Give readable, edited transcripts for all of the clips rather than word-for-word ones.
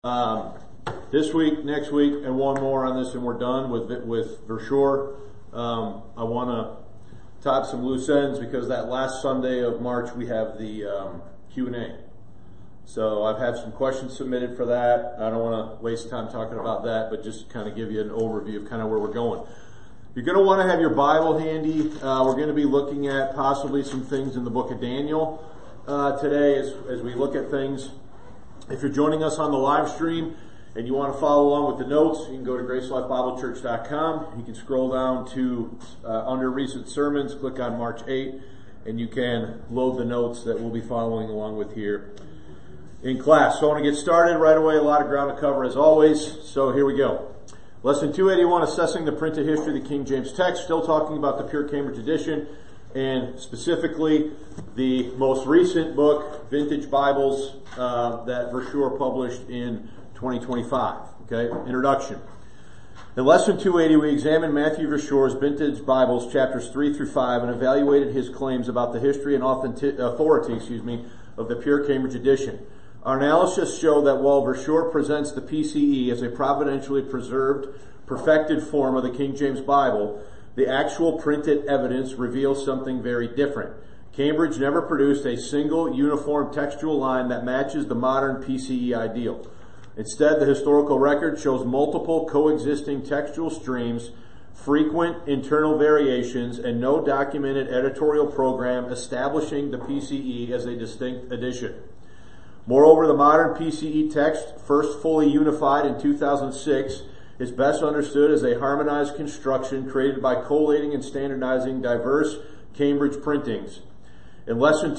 Um, this week, next week, and one more on this, and we're done with Versure. I want to tie up some loose ends because that last Sunday of March we have the Q&A. So I've had some questions submitted for that. I don't want to waste time talking about that, but just kind of give you an overview of kind of where we're going. You're going to want to have your Bible handy. We're going to be looking at possibly some things in the book of Daniel today as we look at things. If you're joining us on the live stream and you want to follow along with the notes, you can go to GraceLifeBibleChurch.com. You can scroll down to under recent sermons, click on March 8, and you can load the notes that we'll be following along with here in class. So I want to get started right away. A lot of ground to cover as always. So here we go. Lesson 281, Assessing the Printed History of the King James Text. Still talking about the Pure Cambridge Edition, and specifically the most recent book, Vintage Bibles, that Versure published in 2025. Okay, introduction. In Lesson 280, we examined Matthew Versure's Vintage Bibles, chapters 3 through 5, and evaluated his claims about the history and authority of the Pure Cambridge Edition. Our analysis showed that while Versure presents the PCE as a providentially preserved, perfected form of the King James Bible, the actual printed evidence reveals something very different. Cambridge never produced a single uniform textual line that matches the modern PCE ideal. Instead, the historical record shows multiple coexisting textual streams, frequent internal variations, and no documented editorial program establishing the PCE as a distinct edition. Moreover, the modern PCE text, first fully unified in 2006, is best understood as a harmonized construction created by collating and standardizing diverse Cambridge printings. In Lesson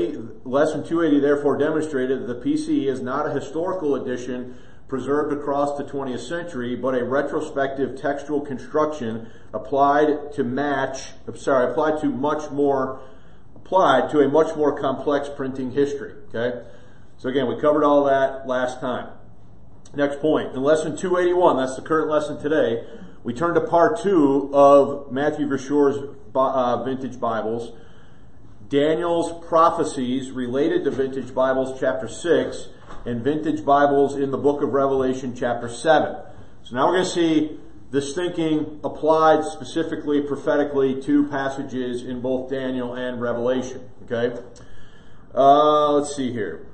280 therefore demonstrated that the PCE is not a historical edition preserved across the 20th century, but a retrospective textual construction applied to a much more complex printing history. Okay? So again, we covered all that last time. Next point. In Lesson 281, that's the current lesson today, we turn to part 2 of Matthew Versure's Vintage Bibles. Daniel's prophecies related to Vintage Bibles, chapter 6, and Vintage Bibles in the book of Revelation, chapter 7. So now we're going to see this thinking applied specifically, prophetically, to passages in both Daniel and Revelation. Okay? Let's see here.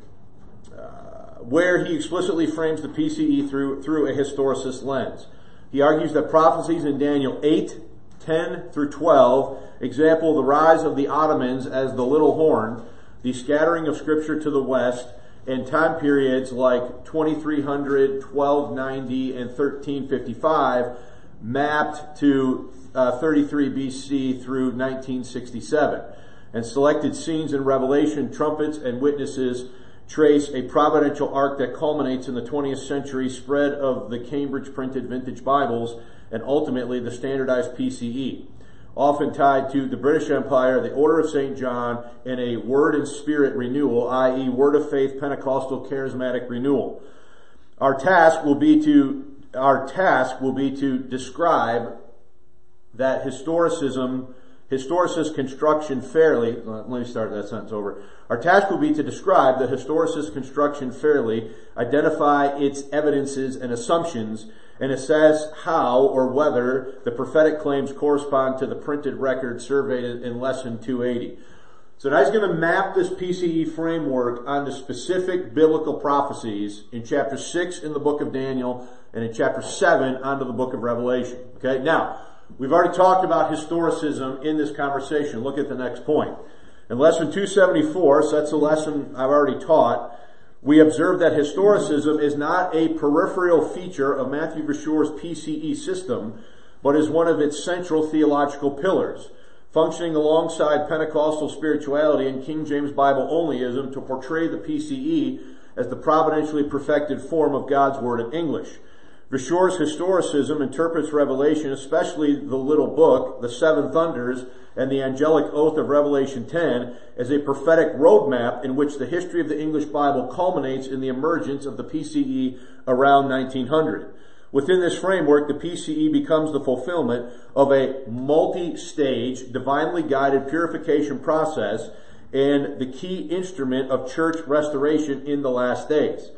Where he explicitly frames the PCE through a historicist lens. He argues that prophecies in Daniel 8, 10 through 12 example the rise of the Ottomans as the little horn, the scattering of scripture to the west, and time periods like 2300, 1290, and 1355 mapped to 33 BC through 1967. And selected scenes in Revelation, trumpets, and witnesses trace a providential arc that culminates in the 20th century spread of the Cambridge printed Vintage Bibles and ultimately the standardized PCE, often tied to the British Empire, the Order of St. John, and a Word and Spirit renewal, i.e. Word of Faith Pentecostal Charismatic renewal. Our task will be to describe that historicist construction fairly. Let me start that sentence over. Our task will be to describe the historicist construction fairly, identify its evidences and assumptions, and assess how or whether the prophetic claims correspond to the printed record surveyed in Lesson 280. So now he's going to map this PCE framework onto specific biblical prophecies in chapter 6 in the book of Daniel and in chapter 7 onto the book of Revelation. Okay, now, we've already talked about historicism in this conversation. Look at the next point. In Lesson 274, so that's a lesson I've already taught, we observed that historicism is not a peripheral feature of Matthew Versure's PCE system, but is one of its central theological pillars, functioning alongside Pentecostal spirituality and King James Bible onlyism to portray the PCE as the providentially perfected form of God's Word in English. Versure's historicism interprets Revelation, especially the little book, the Seven Thunders, and the angelic oath of Revelation 10, as a prophetic roadmap in which the history of the English Bible culminates in the emergence of the PCE around 1900. Within this framework, the PCE becomes the fulfillment of a multi-stage, divinely guided purification process and the key instrument of church restoration in the last days.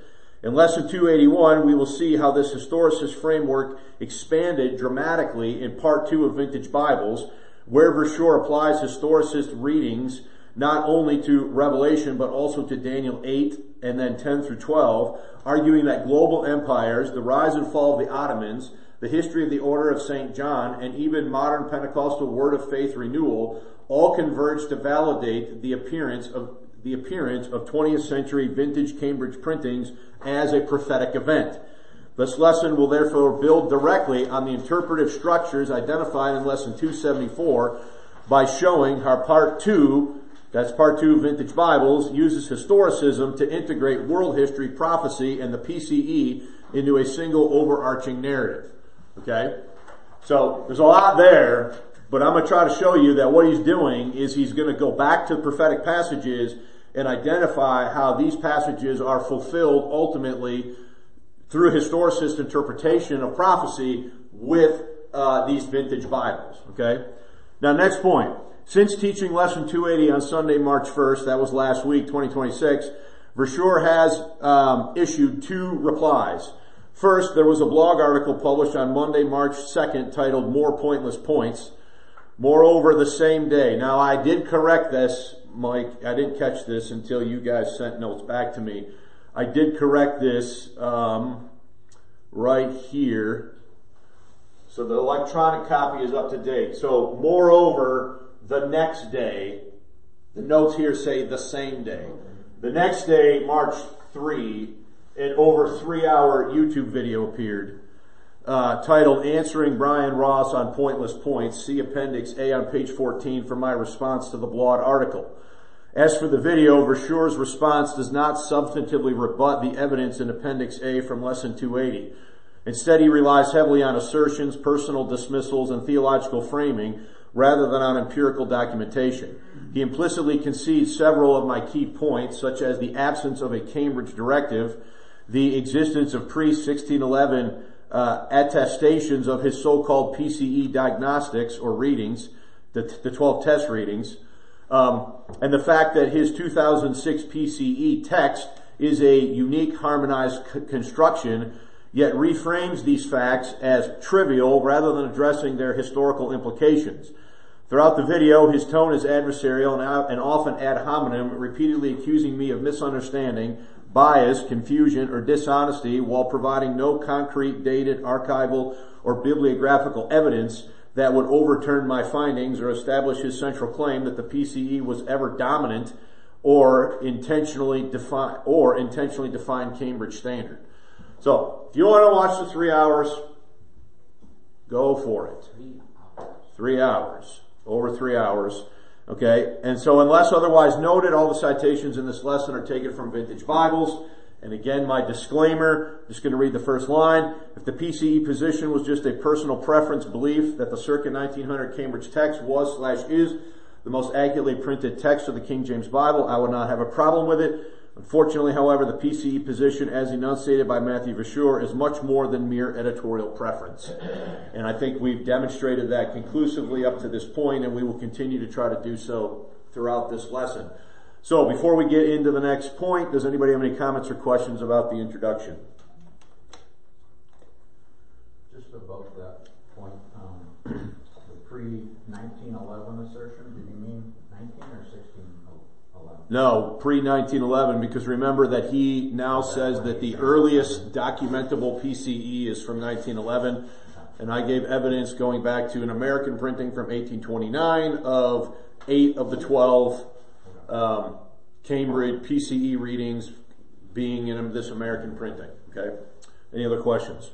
In Lesson 281, we will see how this historicist framework expanded dramatically in Part 2 of Vintage Bibles, where Verschoor applies historicist readings not only to Revelation, but also to Daniel 8 and then 10 through 12, arguing that global empires, the rise and fall of the Ottomans, the history of the Order of St. John, and even modern Pentecostal Word of Faith renewal all converge to validate the appearance of 20th century vintage Cambridge printings as a prophetic event. This lesson will therefore build directly on the interpretive structures identified in Lesson 274 by showing how Part 2, that's Part 2 Vintage Bibles, uses historicism to integrate world history, prophecy, and the PCE into a single overarching narrative. Okay? So, there's a lot there, but I'm going to try to show you that what he's doing is he's going to go back to the prophetic passages and identify how these passages are fulfilled ultimately through historicist interpretation of prophecy with these vintage Bibles. Okay? Now, next point. Since teaching Lesson 280 on Sunday, March 1st, that was last week, 2026, Verschoor has issued 2 replies. First, there was a blog article published on Monday, March 2nd titled More Pointless Points. Moreover, the same day. Now, I did correct this, Mike. I didn't catch this until you guys sent notes back to me. I did correct this right here. So the electronic copy is up to date. So, moreover, the next day. The notes here say the same day. The next day, March 3, an over 3-hour YouTube video appeared titled Answering Brian Ross on Pointless Points. See Appendix A on page 14 for my response to the blog article. As for the video, Verschoor's response does not substantively rebut the evidence in Appendix A from Lesson 280. Instead, he relies heavily on assertions, personal dismissals, and theological framing rather than on empirical documentation. He implicitly concedes several of my key points, such as the absence of a Cambridge directive, the existence of pre-1611 attestations of his so-called PCE diagnostics or readings, the 12 test readings, and the fact that his 2006 PCE text is a unique harmonized construction, yet reframes these facts as trivial rather than addressing their historical implications. Throughout the video, his tone is adversarial and often ad hominem, repeatedly accusing me of misunderstanding, bias, confusion, or dishonesty while providing no concrete, dated, archival, or bibliographical evidence that would overturn my findings or establish his central claim that the PCE was ever dominant or intentionally defined Cambridge standard. So, if you want to watch the 3 hours, go for it. 3 hours. Over 3 hours. Okay, and so unless otherwise noted, all the citations in this lesson are taken from Vintage Bibles. And again, my disclaimer, just going to read the first line. If the PCE position was just a personal preference belief that the circa 1900 Cambridge text was/is the most accurately printed text of the King James Bible, I would not have a problem with it. Unfortunately, however, the PCE position as enunciated by Matthew Verschoor is much more than mere editorial preference. And I think we've demonstrated that conclusively up to this point, and we will continue to try to do so throughout this lesson. So, before we get into the next point, does anybody have any comments or questions about the introduction? Just about that point, the pre-1911 assertion, did you mean 19 or 1611? No, pre-1911, because remember that he now says that the earliest documentable PCE is from 1911, and I gave evidence going back to an American printing from 1829 of 8 of the 12 Cambridge PCE readings being in this American printing. Okay? Any other questions?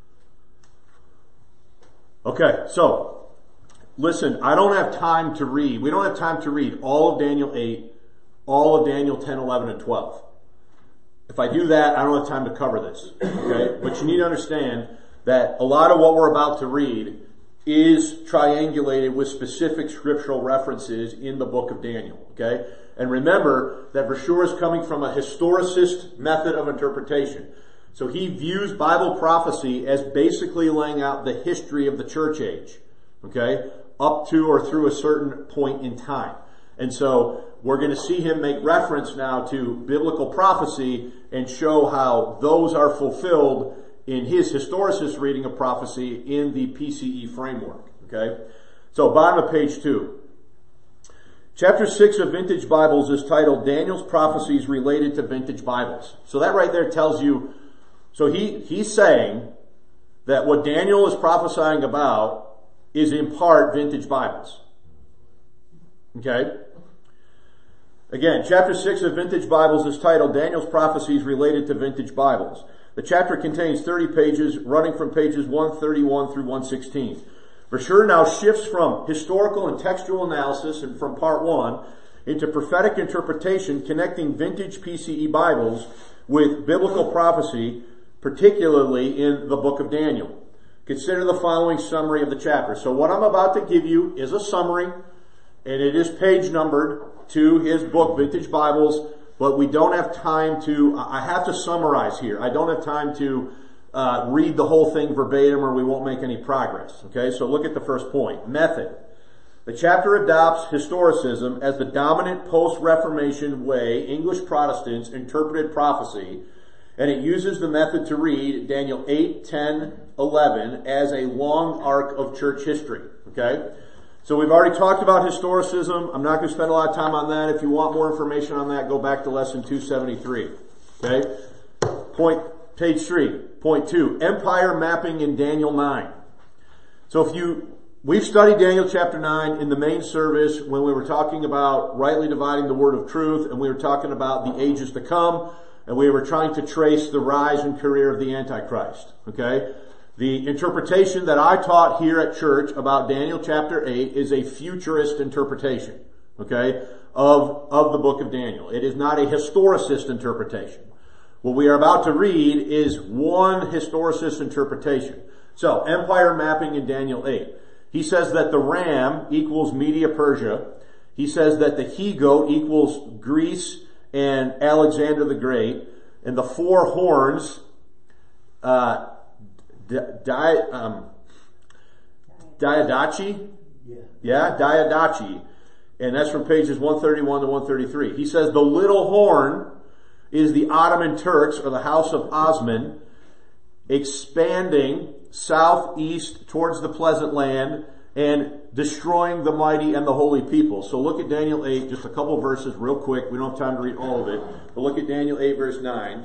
Okay, so listen, I don't have time to read. We don't have time to read all of Daniel 8, all of Daniel 10, 11, and 12. If I do that, I don't have time to cover this. Okay? But you need to understand that a lot of what we're about to read is triangulated with specific scriptural references in the book of Daniel. Okay? And remember that Verschoor is coming from a historicist method of interpretation. So he views Bible prophecy as basically laying out the history of the church age. Okay? Up to or through a certain point in time. And so we're going to see him make reference now to biblical prophecy and show how those are fulfilled in his historicist reading of prophecy in the PCE framework. Okay? So bottom of page 2. Chapter 6 of Vintage Bibles is titled Daniel's Prophecies Related to Vintage Bibles. So that right there tells you, so he's saying that what Daniel is prophesying about is in part Vintage Bibles. Okay? Again, chapter 6 of Vintage Bibles is titled Daniel's Prophecies Related to Vintage Bibles. The chapter contains 30 pages, running from pages 131 through 116. Verschure now shifts from historical and textual analysis and from part 1 into prophetic interpretation, connecting vintage PCE Bibles with biblical prophecy, particularly in the book of Daniel. Consider the following summary of the chapter. So what I'm about to give you is a summary, and it is page numbered to his book, Vintage Bibles, but we don't have time to, I have to summarize here. I don't have time to read the whole thing verbatim or we won't make any progress. Okay, so look at the first point. Method. The chapter adopts historicism as the dominant post-Reformation way English Protestants interpreted prophecy, and it uses the method to read Daniel 8, 10, 11 as a long arc of church history. Okay? So we've already talked about historicism. I'm not going to spend a lot of time on that. If you want more information on that, go back to lesson 273. Okay? Page 3. Point 2. Empire mapping in Daniel 9. So we've studied Daniel chapter 9 in the main service when we were talking about rightly dividing the word of truth, and we were talking about the ages to come, and we were trying to trace the rise and career of the Antichrist. Okay? The interpretation that I taught here at church about Daniel chapter 8 is a futurist interpretation, okay, of the book of Daniel. It is not a historicist interpretation. What we are about to read is one historicist interpretation. So, empire mapping in Daniel 8. He says that the ram equals Media Persia. He says that the he-goat equals Greece and Alexander the Great. And the four horns, Diadachi? Yeah, Diadachi. And that's from pages 131 to 133. He says the little horn is the Ottoman Turks, or the House of Osman, expanding southeast towards the pleasant land and destroying the mighty and the holy people. So look at Daniel 8, just a couple verses real quick. We don't have time to read all of it. But look at Daniel 8 verse 9.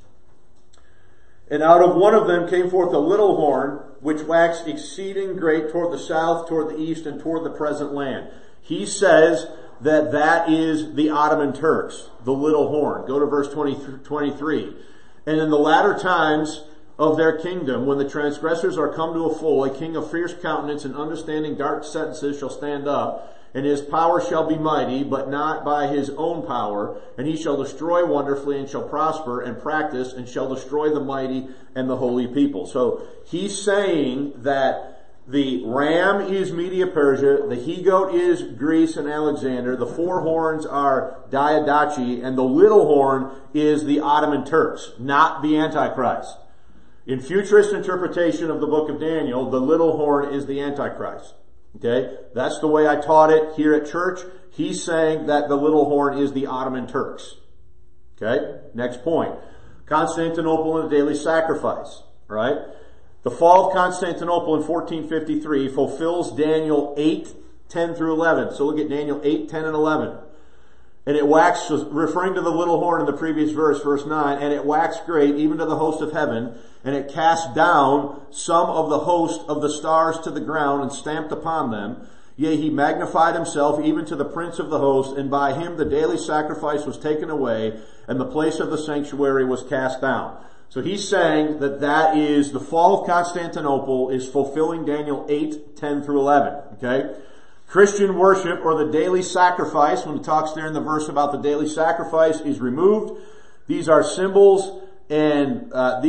And out of one of them came forth a little horn, which waxed exceeding great toward the south, toward the east, and toward the present land. He says that is the Ottoman Turks, the little horn. Go to verse 23. And in the latter times of their kingdom, when the transgressors are come to a full, a king of fierce countenance and understanding dark sentences shall stand up, and his power shall be mighty, but not by his own power, and he shall destroy wonderfully, and shall prosper and practice, and shall destroy the mighty and the holy people. So he's saying that the ram is Media Persia, the he-goat is Greece and Alexander, the four horns are Diadachi, and the little horn is the Ottoman Turks, not the Antichrist. In futurist interpretation of the book of Daniel, the little horn is the Antichrist. Okay? That's the way I taught it here at church. He's saying that the little horn is the Ottoman Turks. Okay? Next point. Constantinople and the daily sacrifice. Right? The fall of Constantinople in 1453 fulfills Daniel 8, 10 through 11. So look at Daniel 8, 10 and 11. And it waxed, referring to the little horn in the previous verse, verse 9, and it waxed great even to the host of heaven, and it cast down some of the host of the stars to the ground and stamped upon them. Yea, he magnified himself even to the prince of the host, and by him the daily sacrifice was taken away, and the place of the sanctuary was cast down. So he's saying that is the fall of Constantinople is fulfilling Daniel 8, 10 through 11. Okay? Christian worship, or the daily sacrifice, when it talks there in the verse about the daily sacrifice, is removed. These are symbols and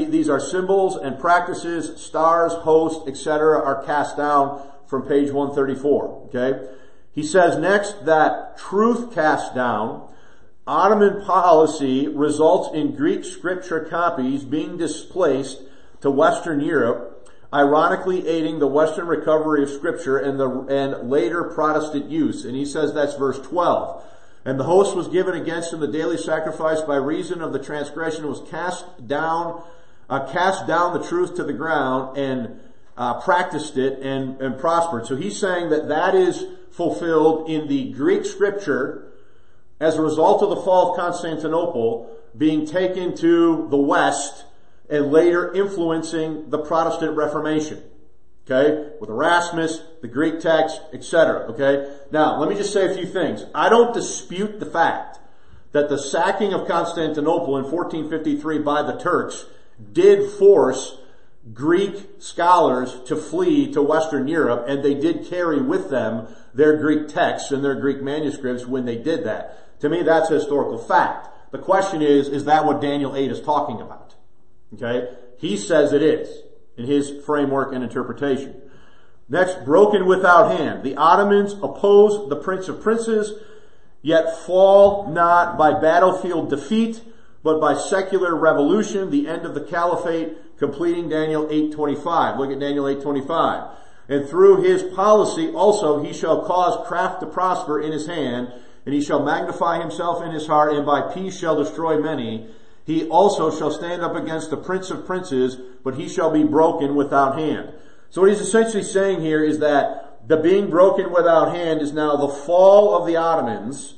practices, stars, hosts, etc. are cast down from page 134. Okay? He says next that truth cast down. Ottoman policy results in Greek scripture copies being displaced to Western Europe. ironically aiding the Western recovery of Scripture and later Protestant use. And he says that's verse 12. And the host was given against him the daily sacrifice by reason of the transgression was cast down the truth to the ground and practiced it and prospered. So he's saying that is fulfilled in the Greek Scripture as a result of the fall of Constantinople being taken to the West and later influencing the Protestant Reformation. Okay? With Erasmus, the Greek text, etc. Okay? Now, let me just say a few things. I don't dispute the fact that the sacking of Constantinople in 1453 by the Turks did force Greek scholars to flee to Western Europe, and they did carry with them their Greek texts and their Greek manuscripts when they did that. To me, that's a historical fact. The question is that what Daniel 8 is talking about? Okay? He says it is, in his framework and interpretation. Next, broken without hand. The Ottomans oppose the Prince of Princes, yet fall not by battlefield defeat, but by secular revolution, the end of the caliphate, completing Daniel 8:25. Look at Daniel 8:25. And through his policy also he shall cause craft to prosper in his hand, and he shall magnify himself in his heart, and by peace shall destroy many. He also shall stand up against the Prince of Princes, but he shall be broken without hand. So what he's essentially saying here is that the being broken without hand is now the fall of the Ottomans,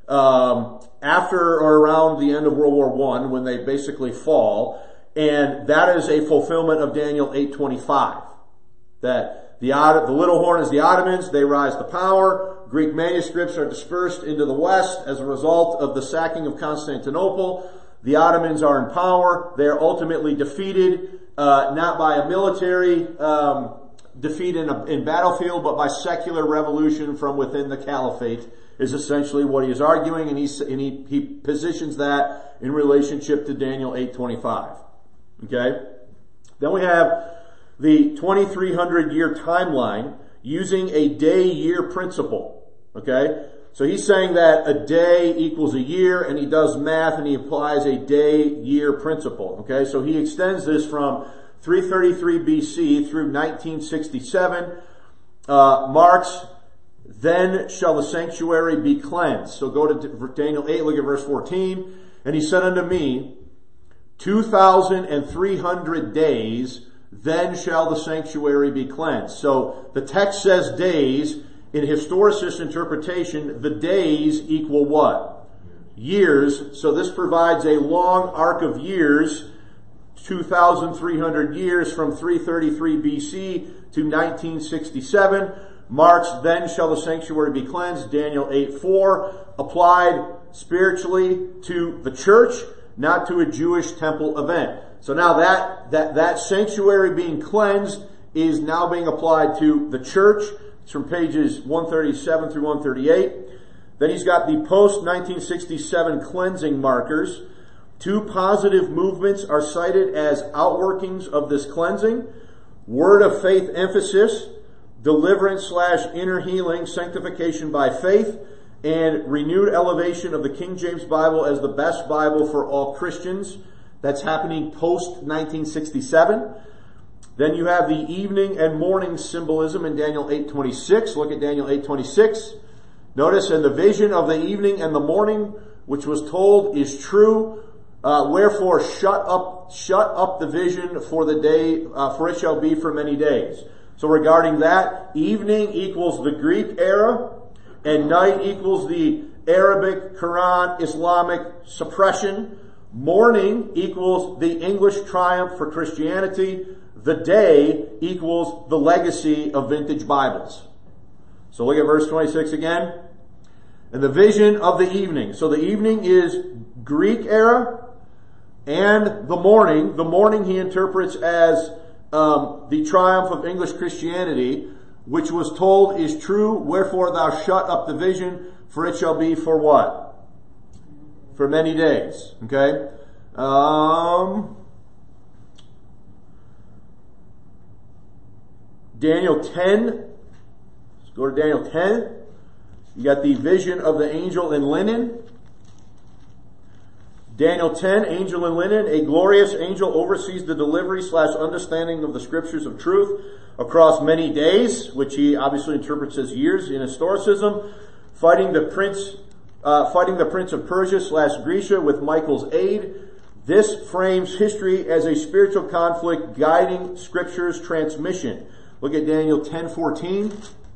after or around the end of World War I, when they basically fall, and that is a fulfillment of Daniel 8:25. That the little horn is the Ottomans, they rise to power. Greek manuscripts are dispersed into the West as a result of the sacking of Constantinople. The Ottomans are in power. They are ultimately defeated, not by a military defeat in battlefield, but by secular revolution from within the caliphate, is essentially what he is arguing, and he positions that in relationship to Daniel 8:25. Okay? Then we have the 2300-year timeline using a day-year principle. Okay? So he's saying that a day equals a year, and he does math and he applies a day-year principle. Okay? So he extends this from 333 BC through 1967. Marks, then shall the sanctuary be cleansed. So go to Daniel 8, look at verse 14. And he said unto me, 2,300 days, then shall the sanctuary be cleansed. So the text says days. In historicist interpretation, the days equal what? Years. So this provides a long arc of years, 2,300 years from 333 BC to 1967. Marks, then shall the sanctuary be cleansed. Daniel 8:4, applied spiritually to the church, not to a Jewish temple event. So now that sanctuary being cleansed is now being applied to the church. It's from pages 137 through 138. Then he's got the post-1967 cleansing markers. Two positive movements are cited as outworkings of this cleansing. Word of faith emphasis, deliverance/inner healing, sanctification by faith, and renewed elevation of the King James Bible as the best Bible for all Christians. That's happening post-1967. Then you have the evening and morning symbolism in Daniel 8:26. Look at Daniel 8:26. Notice, and the vision of the evening and the morning, which was told, is true. Wherefore shut up the vision for the day, for it shall be for many days. So regarding that, evening equals the Greek era, and night equals the Arabic, Quran, Islamic suppression. Morning equals the English triumph for Christianity. The day equals the legacy of vintage Bibles. So look at verse 26 again. And the vision of the evening. So the evening is Greek era, and the morning he interprets as the triumph of English Christianity, which was told is true. Wherefore thou shut up the vision, for it shall be for what? For many days. Okay? Daniel 10. Let's go to Daniel 10. You got the vision of the angel in linen. Daniel 10, angel in linen, a glorious angel oversees the delivery / understanding of the scriptures of truth across many days, which he obviously interprets as years in historicism, fighting the prince of Persia / Grecia with Michael's aid. This frames history as a spiritual conflict guiding scripture's transmission. Look at Daniel 10:14.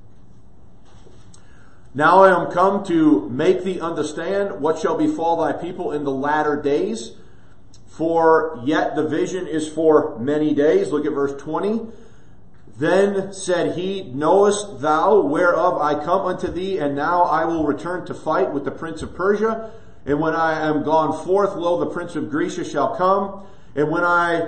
Now I am come to make thee understand what shall befall thy people in the latter days. For yet the vision is for many days. Look at verse 20. Then said he, knowest thou whereof I come unto thee? And now I will return to fight with the prince of Persia. And when I am gone forth, lo, the prince of Grecia shall come. But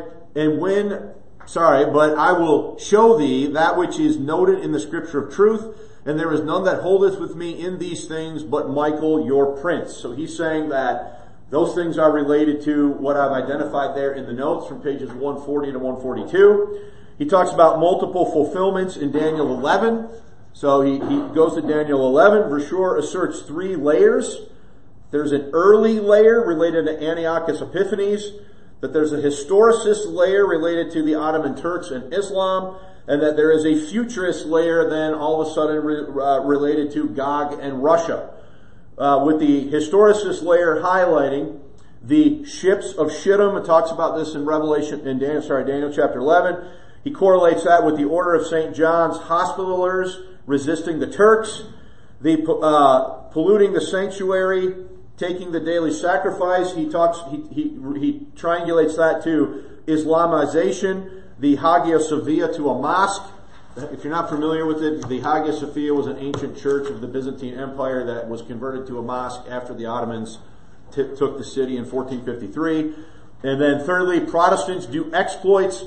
I will show thee that which is noted in the scripture of truth. And there is none that holdeth with me in these things but Michael your prince. So he's saying that those things are related to what I've identified there in the notes from pages 140 to 142. He talks about multiple fulfillments in Daniel 11. So he goes to Daniel 11. Verschure asserts 3 layers. There's an early layer related to Antiochus Epiphanes, that there's a historicist layer related to the Ottoman Turks and Islam, and that there is a futurist layer then all of a sudden related to Gog and Russia. With the historicist layer highlighting the ships of Shittim. It talks about this in Daniel chapter 11. He correlates that with the order of St. John's Hospitallers resisting the Turks, the polluting the sanctuary, taking the daily sacrifice. He triangulates that to Islamization, the Hagia Sophia to a mosque. If you're not familiar with it, the Hagia Sophia was an ancient church of the Byzantine Empire that was converted to a mosque after the Ottomans took the city in 1453. And then thirdly, Protestants do exploits,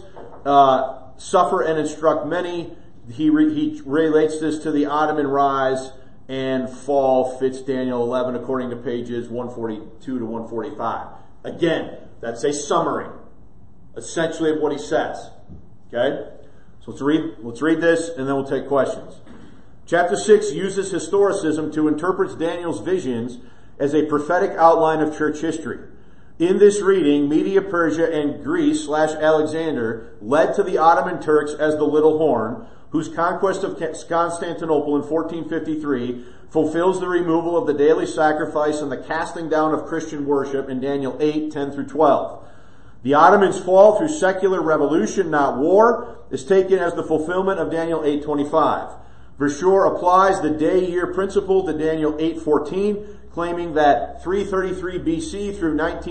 suffer and instruct many. He relates this to the Ottoman rise and fall, fits Daniel 11 according to pages 142 to 145. Again, that's a summary, essentially, of what he says. Okay? So let's read this and then we'll take questions. Chapter 6 uses historicism to interpret Daniel's visions as a prophetic outline of church history. In this reading, Media Persia and Greece / Alexander led to the Ottoman Turks as the Little Horn, whose conquest of Constantinople in 1453 fulfills the removal of the daily sacrifice and the casting down of Christian worship in Daniel 8:10 through 12. The Ottomans' fall through secular revolution, not war, is taken as the fulfillment of Daniel 8:25. Verschure applies the day-year principle to Daniel 8:14, claiming that 333 BC through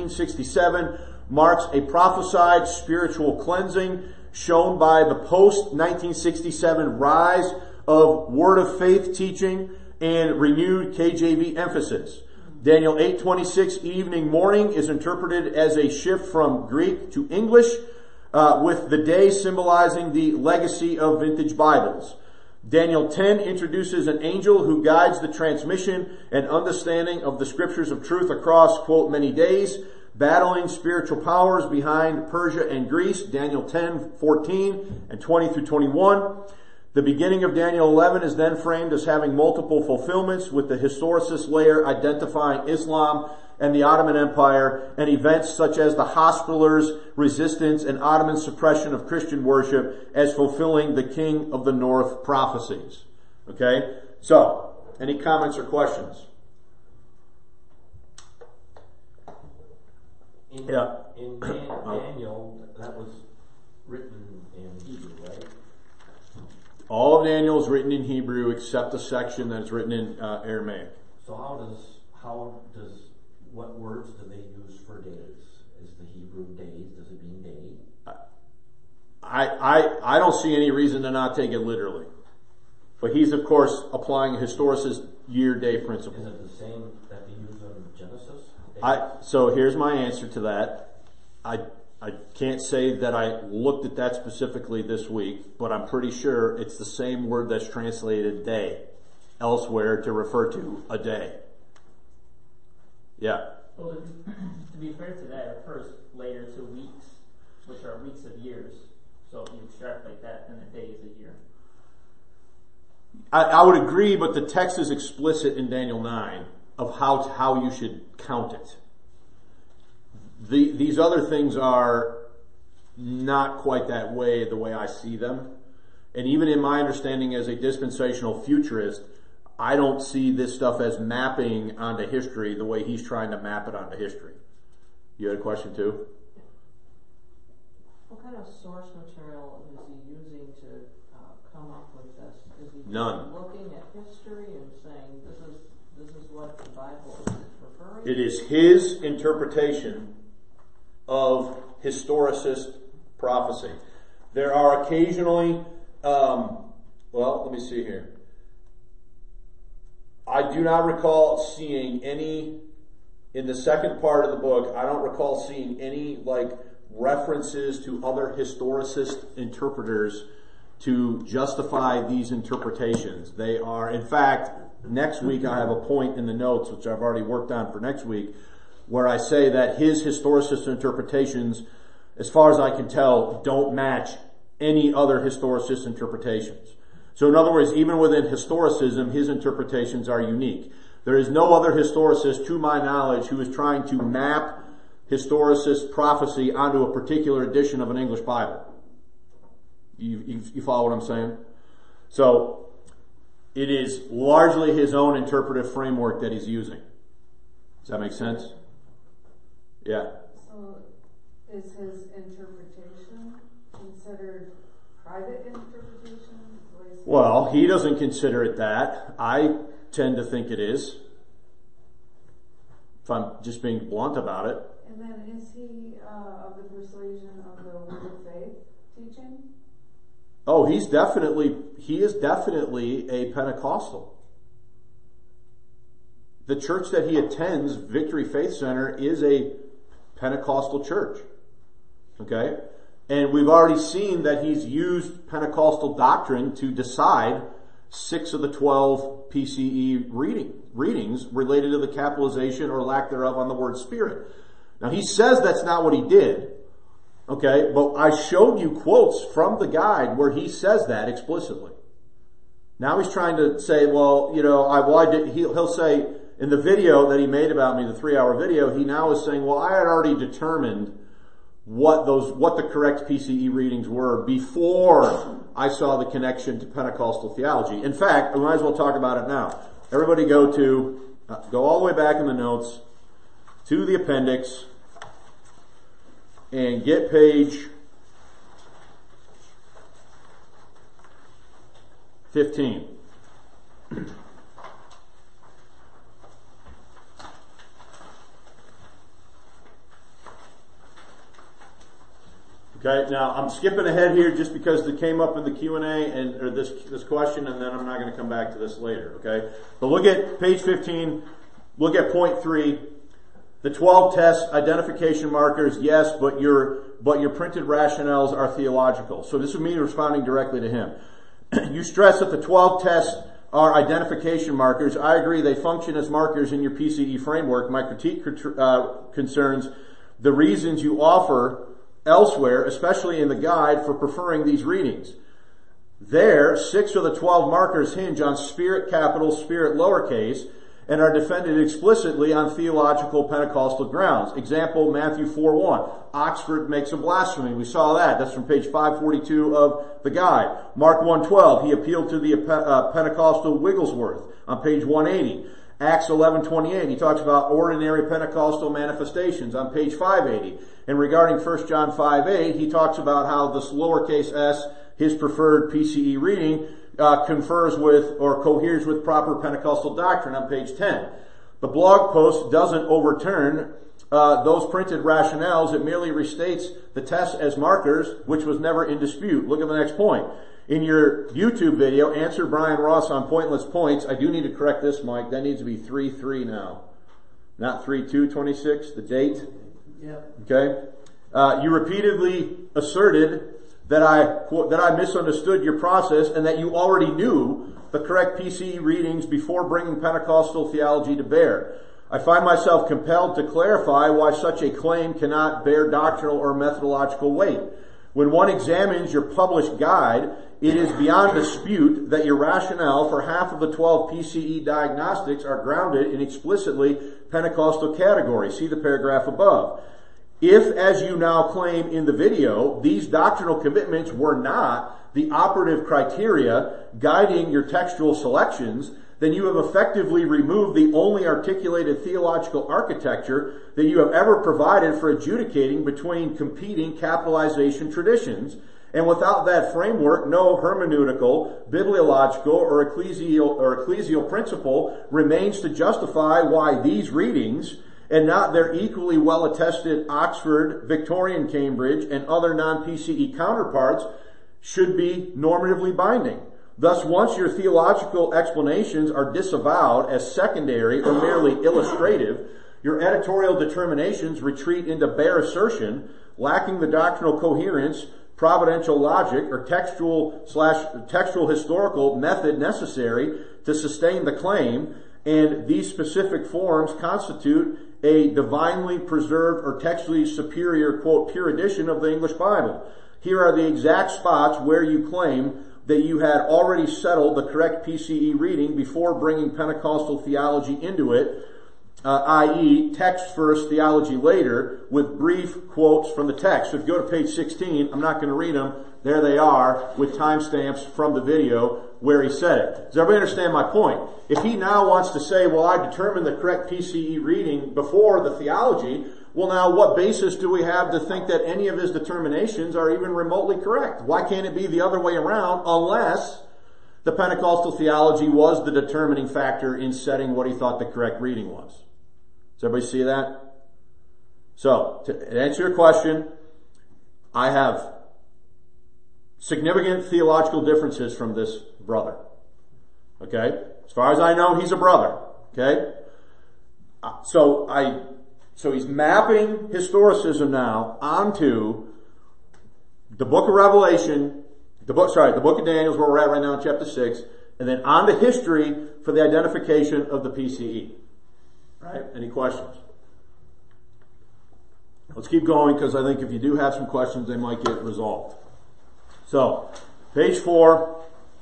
1967 marks a prophesied spiritual cleansing shown by the post-1967 rise of Word of Faith teaching and renewed KJV emphasis. Daniel 8:26 evening morning is interpreted as a shift from Greek to English, with the day symbolizing the legacy of vintage Bibles. Daniel 10 introduces an angel who guides the transmission and understanding of the scriptures of truth across, quote, many days, battling spiritual powers behind Persia and Greece, Daniel 10:14 and 20 through 21. The beginning of Daniel 11 is then framed as having multiple fulfillments, with the historicist layer identifying Islam and the Ottoman Empire, and events such as the Hospitallers' resistance and Ottoman suppression of Christian worship as fulfilling the King of the North prophecies. Okay? So, any comments or questions? In Daniel, that was written in Hebrew, right? All of Daniel is written in Hebrew except the section that's written in Aramaic. So what words do they use for days? Is the Hebrew days? Does it mean day? I don't see any reason to not take it literally. But he's, of course, applying a historicist year-day principle. Is it the same that they use in Genesis? So here's my answer to that. I can't say that I looked at that specifically this week, but I'm pretty sure it's the same word that's translated day elsewhere to refer to a day. Yeah. Well, to be fair to that, it refers later to weeks, which are weeks of years. So if you extrapolate that, then a day is a year. I would agree, but the text is explicit in Daniel 9 of how you should count it. these other things are not quite that way, the way I see them. And even in my understanding as a dispensational futurist, I don't see this stuff as mapping onto history the way he's trying to map it onto history. You had a question too? What kind of source material is he using to come up with this? Is he None. looking at history and saying this is what the Bible is referring to? It is his interpretation of historicist prophecy. There are occasionally, let me see here. I do not recall seeing any, in the second part of the book, I don't recall seeing any references to other historicist interpreters to justify these interpretations. They are, in fact, next week I have a point in the notes, which I've already worked on for next week, where I say that his historicist interpretations, as far as I can tell, don't match any other historicist interpretations. So in other words, even within historicism, his interpretations are unique. There is no other historicist, to my knowledge, who is trying to map historicist prophecy onto a particular edition of an English Bible. You follow what I'm saying? So, it is largely his own interpretive framework that he's using. Does that make sense? Yeah. So, is his interpretation considered private interpretation? Well, he doesn't consider it that. I tend to think it is. If I'm just being blunt about it. And then is he of the persuasion of the Word of Faith teaching? Oh, he is definitely a Pentecostal. The church that he attends, Victory Faith Center, is a Pentecostal church. Okay? And we've already seen that he's used Pentecostal doctrine to decide 6 of the 12 PCE readings related to the capitalization or lack thereof on the word Spirit. Now he says that's not what he did. Okay, but I showed you quotes from the guide where he says that explicitly. Now he's trying to say, he'll say in the video that he made about me, the 3-hour video, he now is saying, well, I had already determined what the correct PCE readings were before I saw the connection to Pentecostal theology. In fact, we might as well talk about it now. Everybody go all the way back in the notes to the appendix and get page 15. Okay, now I'm skipping ahead here just because it came up in the Q&A or this question, and then I'm not going to come back to this later, okay? But look at page 15, look at point 3. The 12 test identification markers, yes, but your printed rationales are theological. So this is me responding directly to him. You stress that the 12 tests are identification markers. I agree they function as markers in your PCE framework. My critique concerns the reasons you offer elsewhere, especially in the guide, for preferring these readings. There, 6 of the 12 markers hinge on Spirit capital, Spirit lowercase, and are defended explicitly on theological Pentecostal grounds. Example, Matthew 4:1. Oxford makes a blasphemy. We saw that. That's from page 542 of the guide. Mark 1:12. He appealed to the Pentecostal Wigglesworth on page 180. Acts 11:28. He talks about ordinary Pentecostal manifestations on page 580. And regarding 1 John 5:8, he talks about how this lowercase s, his preferred PCE reading, confers with or coheres with proper Pentecostal doctrine on page 10. The blog post doesn't overturn those printed rationales. It merely restates the tests as markers, which was never in dispute. Look at the next point. In your YouTube video, Answer Brian Ross on Pointless Points. I do need to correct this, Mike. That needs to be 3:3 now. Not 3:2:26, the date. Yep. Okay? You repeatedly asserted that I misunderstood your process and that you already knew the correct PCE readings before bringing Pentecostal theology to bear. I find myself compelled to clarify why such a claim cannot bear doctrinal or methodological weight. When one examines your published guide, it is beyond dispute that your rationale for half of the 12 PCE diagnostics are grounded in explicitly Pentecostal categories. See the paragraph above. If, as you now claim in the video, these doctrinal commitments were not the operative criteria guiding your textual selections, then you have effectively removed the only articulated theological architecture that you have ever provided for adjudicating between competing capitalization traditions. And without that framework, no hermeneutical, bibliological, or ecclesial principle remains to justify why these readings, and not their equally well-attested Oxford, Victorian Cambridge, and other non-PCE counterparts, should be normatively binding. Thus, once your theological explanations are disavowed as secondary or merely illustrative, your editorial determinations retreat into bare assertion, lacking the doctrinal coherence, providential logic, or textual historical method necessary to sustain the claim, and these specific forms constitute a divinely preserved or textually superior, quote, pure edition of the English Bible. Here are the exact spots where you claim that you had already settled the correct PCE reading before bringing Pentecostal theology into it, i.e. text first, theology later, with brief quotes from the text. So if you go to page 16, I'm not going to read them. There they are with timestamps from the video where he said it. Does everybody understand my point? If he now wants to say, well, I determined the correct PCE reading before the theology, well, now what basis do we have to think that any of his determinations are even remotely correct? Why can't it be the other way around unless the Pentecostal theology was the determining factor in setting what he thought the correct reading was? Does everybody see that? So, to answer your question, I have significant theological differences from this brother. Okay? As far as I know, he's a brother. Okay? So he's mapping historicism now onto the book of Revelation, the book of Daniel is where we're at right now in chapter 6, and then onto history for the identification of the PCE. Right? Any questions? Let's keep going because I think if you do have some questions, they might get resolved. So, page 4.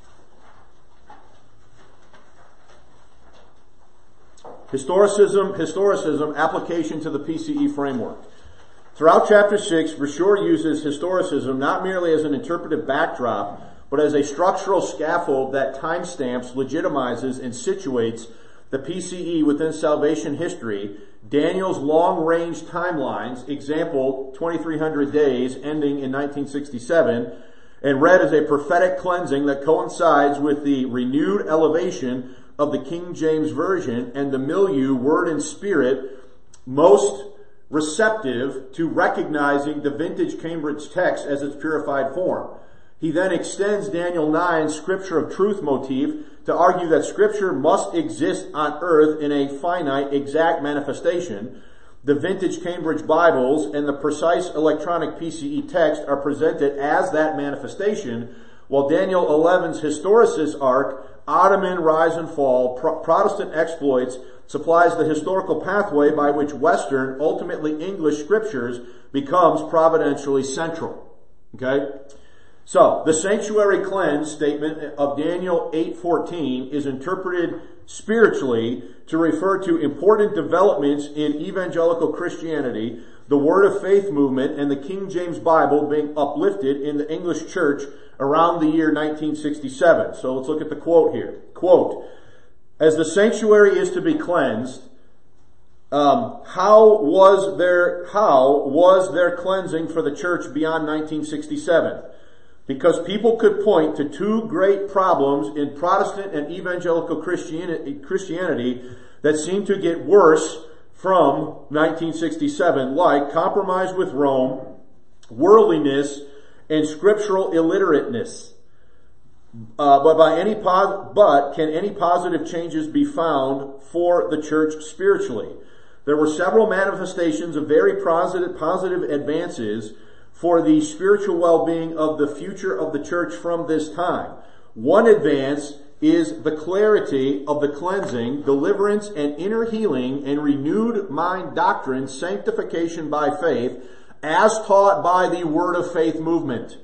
Historicism, application to the PCE framework. Throughout chapter 6, Verschoor uses historicism not merely as an interpretive backdrop, but as a structural scaffold that timestamps, legitimizes, and situates the PCE within salvation history, Daniel's long-range timelines, example 2300 days ending in 1967, and read as a prophetic cleansing that coincides with the renewed elevation of the King James Version and the milieu, word and spirit, most receptive to recognizing the vintage Cambridge text as its purified form. He then extends Daniel 9's scripture of truth motif to argue that scripture must exist on earth in a finite, exact manifestation. The vintage Cambridge Bibles and the precise electronic PCE text are presented as that manifestation, while Daniel 11's historicist arc, Ottoman rise and fall, Protestant exploits, supplies the historical pathway by which Western, ultimately English scriptures becomes providentially central. Okay? So, the sanctuary cleanse statement of Daniel 8:14 is interpreted spiritually to refer to important developments in evangelical Christianity, the Word of Faith movement, and the King James Bible being uplifted in the English church around the year 1967. So let's look at the quote here. Quote, as the sanctuary is to be cleansed, how was there cleansing for the church beyond 1967? Because people could point to two great problems in Protestant and evangelical Christianity that seem to get worse from 1967, like compromise with Rome, worldliness, and scriptural illiterateness. But can any positive changes be found for the church spiritually? There were several manifestations of very positive advances for the spiritual well-being of the future of the church from this time. One advance is the clarity of the cleansing, deliverance, and inner healing and renewed mind doctrine, sanctification by faith, as taught by the Word of Faith movement.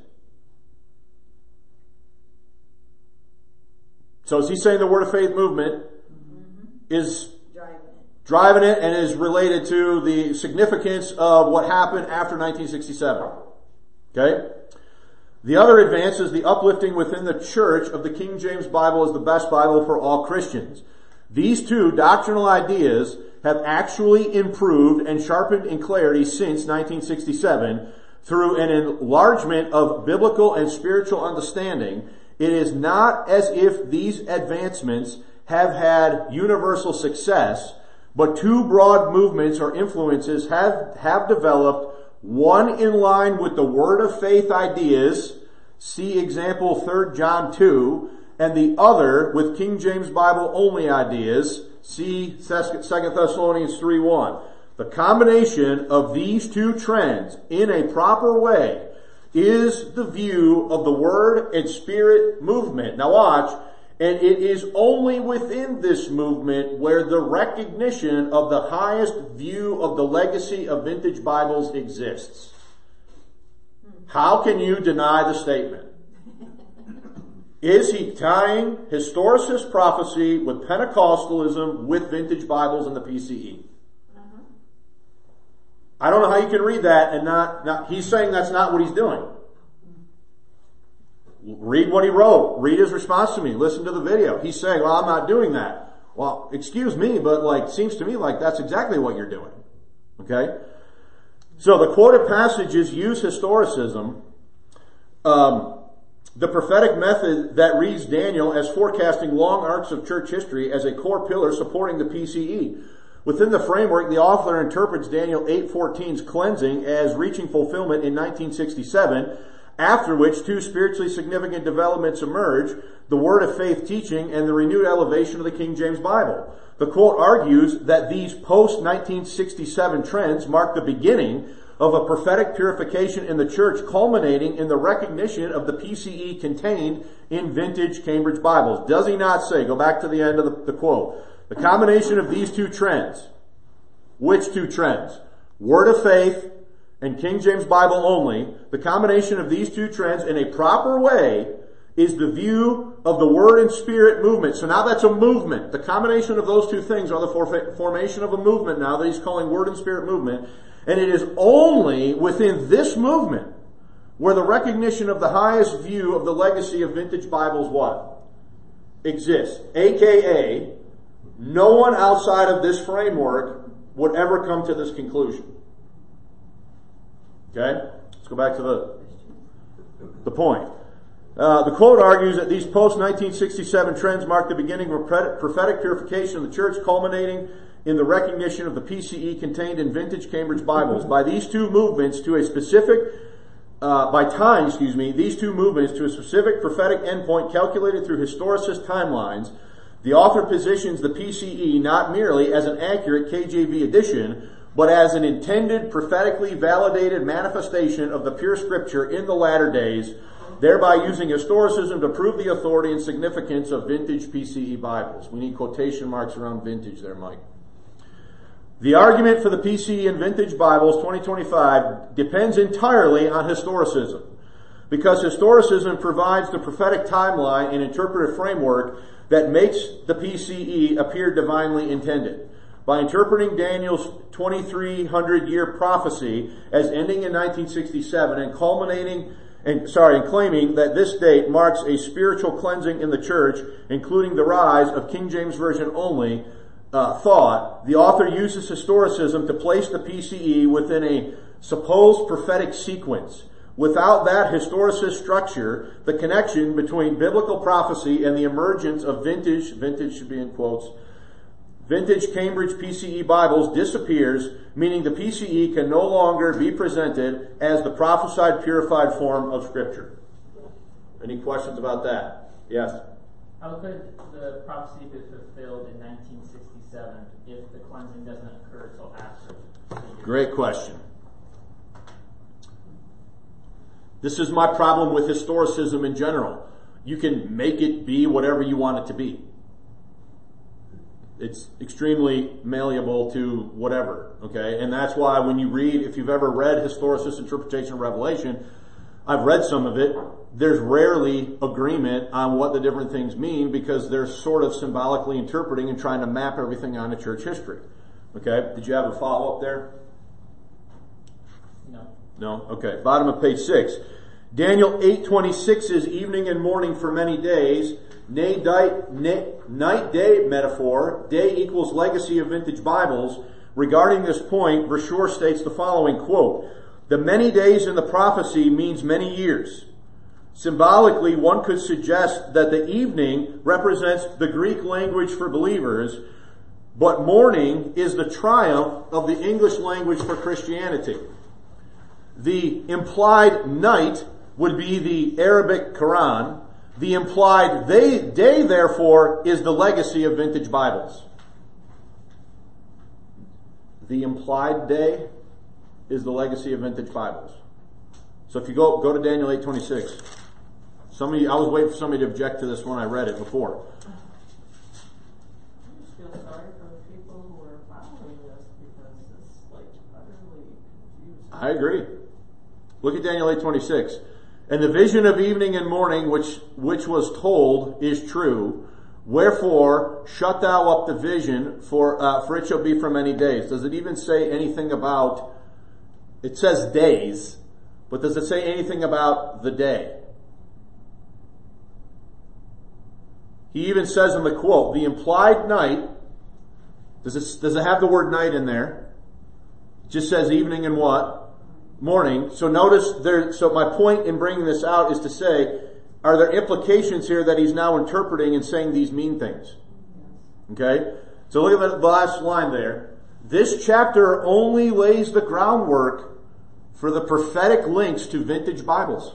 So is he saying the Word of Faith movement is driving it and is related to the significance of what happened after 1967. Okay? The other advance is the uplifting within the church of the King James Bible as the best Bible for all Christians. These two doctrinal ideas have actually improved and sharpened in clarity since 1967 through an enlargement of biblical and spiritual understanding. It is not as if these advancements have had universal success, but two broad movements or influences have developed, one in line with the word of faith ideas, see example 3 John 2, and the other with King James Bible only ideas, see 2 Thessalonians 3:1. The combination of these two trends in a proper way is the view of the Word and Spirit movement. Now watch, and it is only within this movement where the recognition of the highest view of the legacy of vintage Bibles exists. How can you deny the statement? Is he tying historicist prophecy with Pentecostalism with vintage Bibles and the PCE? I don't know how you can read that and not he's saying that's not what he's doing. Read what he wrote. Read his response to me. Listen to the video. He's saying, well, I'm not doing that. Well, excuse me, but seems to me like that's exactly what you're doing. Okay? So the quoted passages use historicism, the prophetic method that reads Daniel as forecasting long arcs of church history as a core pillar supporting the PCE. Within the framework, the author interprets Daniel 8:14's cleansing as reaching fulfillment in 1967, after which two spiritually significant developments emerge, the word of faith teaching and the renewed elevation of the King James Bible. The quote argues that these post-1967 trends mark the beginning of a prophetic purification in the church, culminating in the recognition of the PCE contained in vintage Cambridge Bibles. Does he not say, go back to the end of the quote, the combination of these two trends, which two trends? Word of faith and King James Bible only, the combination of these two trends in a proper way is the view of the Word and Spirit movement. So now that's a movement. The combination of those two things are the formation of a movement now that he's calling Word and Spirit movement. And it is only within this movement where the recognition of the highest view of the legacy of vintage Bibles what? Exists. AKA, no one outside of this framework would ever come to this conclusion. Okay? Let's go back to the point. The quote argues that these post-1967 trends mark the beginning of a prophetic purification of the church, culminating in the recognition of the PCE contained in vintage Cambridge Bibles. These two movements to a specific prophetic endpoint calculated through historicist timelines, the author positions the PCE not merely as an accurate KJV edition, but as an intended, prophetically validated manifestation of the pure scripture in the latter days, thereby using historicism to prove the authority and significance of vintage PCE Bibles. We need quotation marks around vintage there, Mike. The argument for the PCE and vintage Bibles 2025 depends entirely on historicism, because historicism provides the prophetic timeline and interpretive framework that makes the PCE appear divinely intended. By interpreting Daniel's 2300-year prophecy as ending in 1967 and claiming that this date marks a spiritual cleansing in the church, including the rise of King James Version only thought, the author uses historicism to place the PCE within a supposed prophetic sequence. Without that historicist structure, the connection between biblical prophecy and the emergence of vintage should be in quotes, vintage Cambridge PCE Bibles disappears, meaning the PCE can no longer be presented as the prophesied purified form of Scripture. Any questions about that? Yes? How could the prophecy be fulfilled in 1967 if the cleansing doesn't occur until after? Great question. This is my problem with historicism in general. You can make it be whatever you want it to be. It's extremely malleable to whatever, okay? And that's why when you read, if you've ever read historicist interpretation of Revelation, I've read some of it, there's rarely agreement on what the different things mean because they're sort of symbolically interpreting and trying to map everything onto church history. Okay, did you have a follow-up there? No. No? Okay, bottom of page 6. Daniel 8:26 is evening and morning for many days. Night day metaphor. Day equals legacy of vintage Bibles. Regarding this point, Verschoor states the following, quote, "The many days in the prophecy means many years. Symbolically, one could suggest that the evening represents the Greek language for believers, but morning is the triumph of the English language for Christianity. The implied night would be the Arabic Quran. The implied day, therefore, is the legacy of vintage Bibles." The implied day is the legacy of vintage Bibles. So if you go to Daniel 8:26. I was waiting for somebody to object to this when I read it before. I just feel sorry for the people who are following this because it's utterly confusing. I agree. Look at Daniel 8:26. "And the vision of evening and morning which was told is true. Wherefore shut thou up the vision, for it shall be for many days." Does it even say anything about, it says days, but does it say anything about the day? He even says in the quote, the implied night, does it have the word night in there? It just says evening and what? Morning. So notice so my point in bringing this out is to say, are there implications here that he's now interpreting and saying these mean things? Okay? So look at the last line there. "This chapter only lays the groundwork for the prophetic links to vintage Bibles."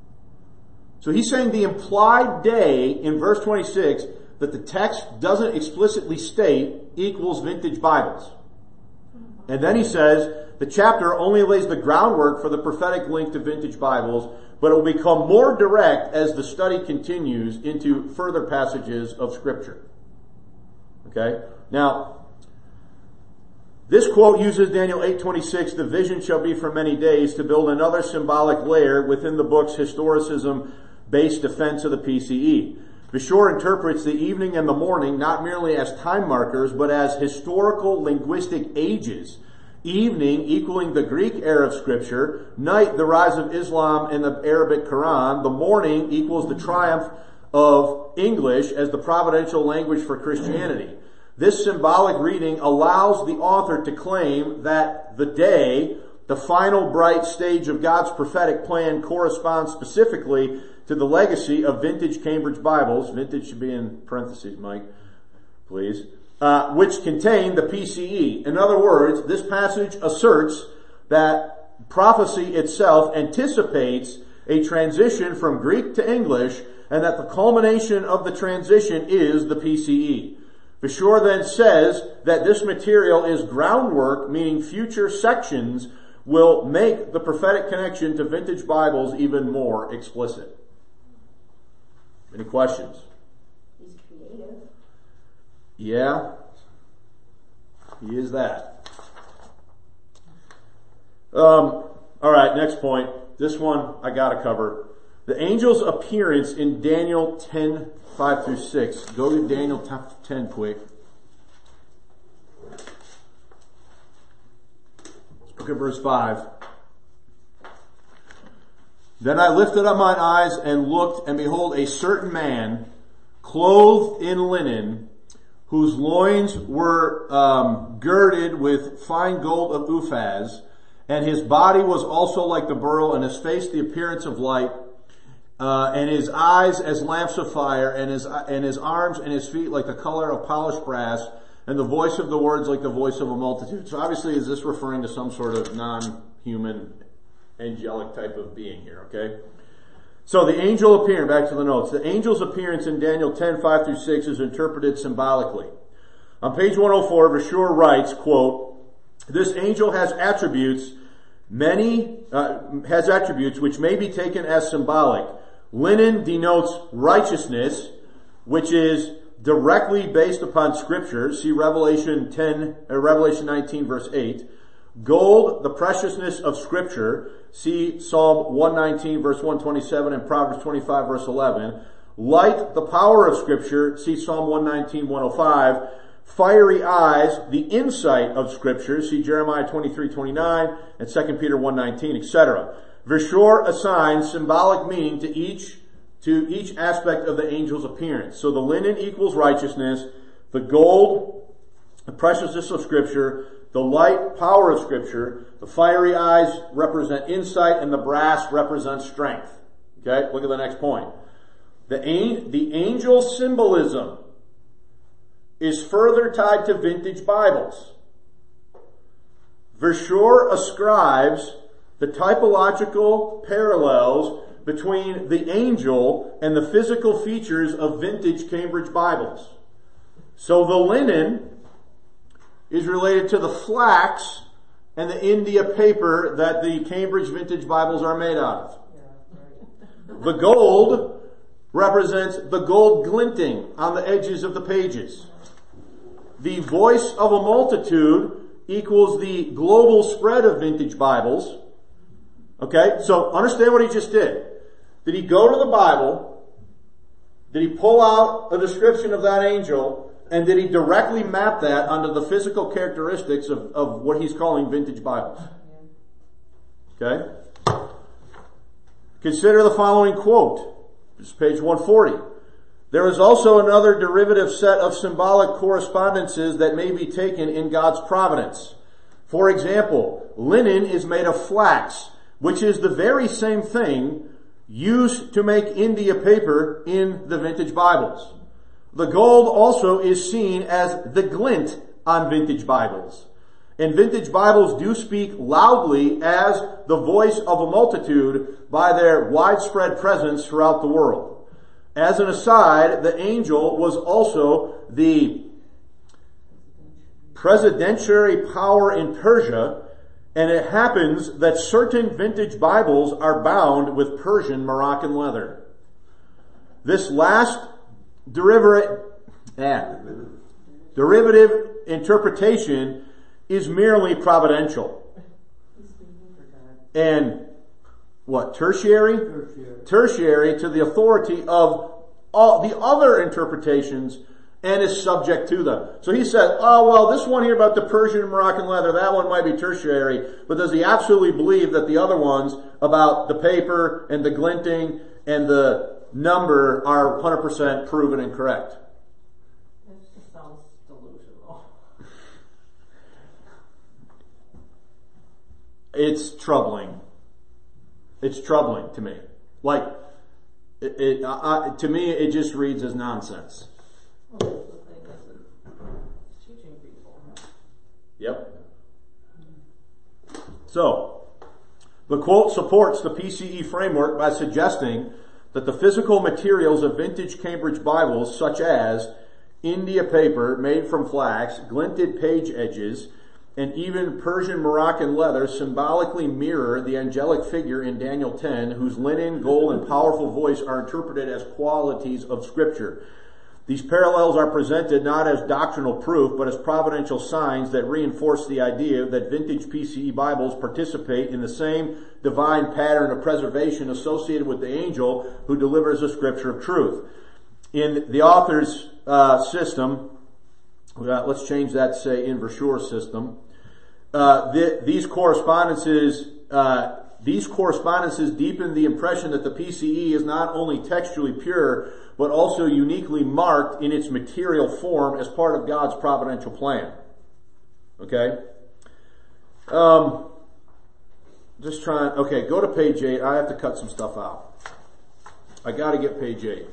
So he's saying the implied day in verse 26 that the text doesn't explicitly state equals vintage Bibles. And then he says the chapter only lays the groundwork for the prophetic link to vintage Bibles, but it will become more direct as the study continues into further passages of Scripture. Okay? Now, this quote uses Daniel 8:26, "The vision shall be for many days," to build another symbolic layer within the book's historicism-based defense of the PCE. Verschoor interprets the evening and the morning not merely as time markers, but as historical linguistic ages. Evening equaling the Greek era of Scripture, night the rise of Islam and the Arabic Quran, the morning equals the triumph of English as the providential language for Christianity. This symbolic reading allows the author to claim that the day, the final bright stage of God's prophetic plan, corresponds specifically to the legacy of vintage Cambridge Bibles. Vintage should be in parentheses, Mike, please. Which contain the PCE. In other words, this passage asserts that prophecy itself anticipates a transition from Greek to English, and that the culmination of the transition is the PCE. Verschoor then says that this material is groundwork, meaning future sections will make the prophetic connection to vintage Bibles even more explicit. Any questions? He's creative. Yeah, he is that. All right, next point. This one I gotta cover. The angel's appearance in Daniel 10:5-6. Go to Daniel 10 quick. Let's look at verse 5. "Then I lifted up mine eyes and looked, and behold, a certain man, clothed in linen, whose loins were girded with fine gold of Uphaz, and his body was also like the beryl, and his face the appearance of light, and his eyes as lamps of fire, and his arms and his feet like the color of polished brass, and the voice of the words like the voice of a multitude." So obviously is this referring to some sort of non-human angelic type of being here, okay? So the angel appearing, back to the notes, the angel's appearance in Daniel 10:5-6 is interpreted symbolically. On page 104, Verschoor writes, quote, "This angel has attributes which may be taken as symbolic. Linen denotes righteousness, which is directly based upon Scripture. See Revelation 19 verse 8. Gold, the preciousness of Scripture. See Psalm 119 verse 127 and Proverbs 25 verse 11. Light, the power of Scripture. See Psalm 119, 105. fiery eyes, the insight of Scripture, see Jeremiah 23:29 and 2 Peter 1:19, etc. Verschure assigns symbolic meaning to each aspect of the angel's appearance. So the linen equals righteousness, the gold, the preciousness of Scripture, the light, power of Scripture, the fiery eyes represent insight, and the brass represents strength. Okay, look at the next point. The angel symbolism is further tied to vintage Bibles. Verschure ascribes the typological parallels between the angel and the physical features of vintage Cambridge Bibles. So the linen is related to the flax and the India paper that the Cambridge vintage Bibles are made out of. The gold represents the gold glinting on the edges of the pages. The voice of a multitude equals the global spread of vintage Bibles. Okay, so understand what he just did. Did he go to the Bible? Did he pull out a description of that angel? And did he directly map that onto the physical characteristics of what he's calling vintage Bibles? Okay? Consider the following quote. This is page 140. There is also another derivative set of symbolic correspondences that may be taken in God's providence. For example, linen is made of flax, which is the very same thing used to make India paper in the vintage Bibles. The gold also is seen as the glint on vintage Bibles. And vintage Bibles do speak loudly as the voice of a multitude by their widespread presence throughout the world. As an aside, the angel was also the presidentiary power in Persia, and it happens that certain vintage Bibles are bound with Persian Moroccan leather. This last derivative interpretation is merely providential. And what? Tertiary to the authority of all the other interpretations and is subject to them. So he said, oh, well, this one here about the Persian and Moroccan leather, that one might be tertiary, but does he absolutely believe that the other ones about the paper and the glinting and the number are 100% proven and correct? It just sounds delusional. It's troubling. It's troubling to me. Like, to me, it just reads as nonsense. Well, that's the thing, it's teaching people. Yep. So, the quote supports the PCE framework by suggesting that the physical materials of vintage Cambridge Bibles, such as India paper made from flax, glinted page edges, and even Persian Moroccan leather, symbolically mirror the angelic figure in Daniel 10, whose linen, gold, and powerful voice are interpreted as qualities of Scripture. These parallels are presented not as doctrinal proof, but as providential signs that reinforce the idea that vintage PCE Bibles participate in the same divine pattern of preservation associated with the angel who delivers the Scripture of truth. In the author's system, let's change that to say in Verschure's system, these correspondences deepen the impression that the PCE is not only textually pure, but also uniquely marked in its material form as part of God's providential plan. Okay? Okay, go to page 8. I have to cut some stuff out. I gotta get page 8.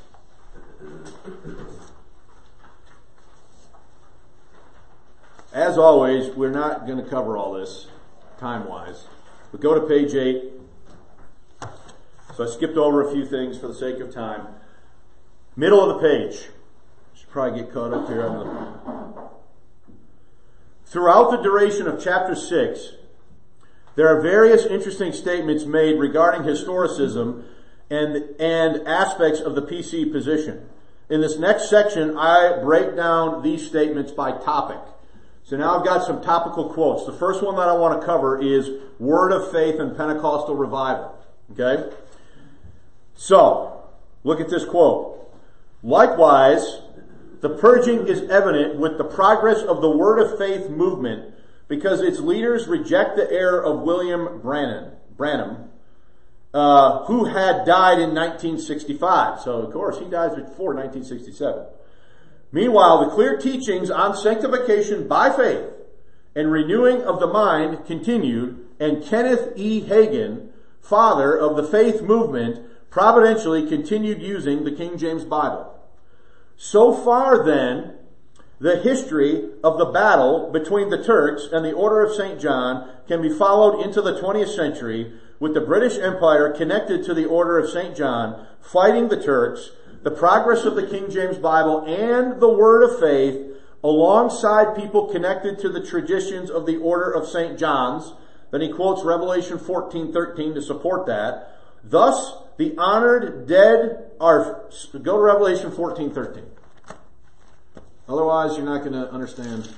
As always, we're not going to cover all this time-wise, but go to page 8. So I skipped over a few things for the sake of time. Middle of the page. Should probably get caught up here. Throughout the duration of chapter 6, there are various interesting statements made regarding historicism and aspects of the PC position. In this next section, I break down these statements by topic. So now I've got some topical quotes. The first one that I want to cover is Word of Faith and Pentecostal Revival. Okay? So, look at this quote. Likewise, The purging is evident with the progress of the Word of Faith movement because its leaders reject the error of William Branham, who had died in 1965. So, of course, he died before 1967. Meanwhile, the clear teachings on sanctification by faith and renewing of the mind continued, and Kenneth E. Hagin, father of the faith movement, providentially continued using the King James Bible. So far, then, the history of the battle between the Turks and the Order of St. John can be followed into the 20th century, with the British Empire connected to the Order of St. John, fighting the Turks, the progress of the King James Bible and the Word of Faith, alongside people connected to the traditions of the Order of St. John's. Then he quotes Revelation 14:13 to support that. Thus, the honored dead are... Go to Revelation 14:13. Otherwise, you're not going to understand.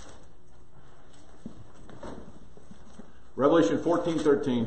Revelation 14:13.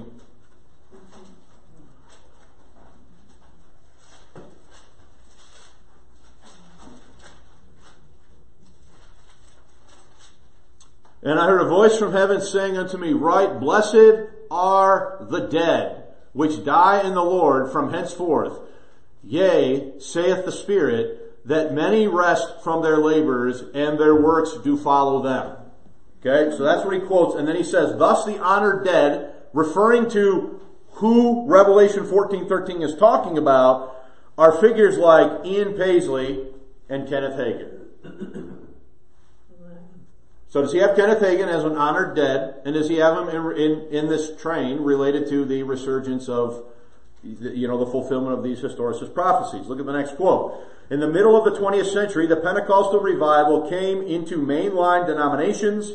And I heard a voice from heaven saying unto me, Write, blessed are the dead, which die in the Lord from henceforth. Yea, saith the Spirit, that many rest from their labors, and their works do follow them. Okay, so that's what he quotes. And then he says, Thus the honored dead, referring to who Revelation 14:13 is talking about, are figures like Ian Paisley and Kenneth Hagin. So does he have Kenneth Hagin as an honored dead, and does he have him in this train related to the resurgence of, the fulfillment of these historicist prophecies? Look at the next quote. In the middle of the 20th century, the Pentecostal revival came into mainline denominations.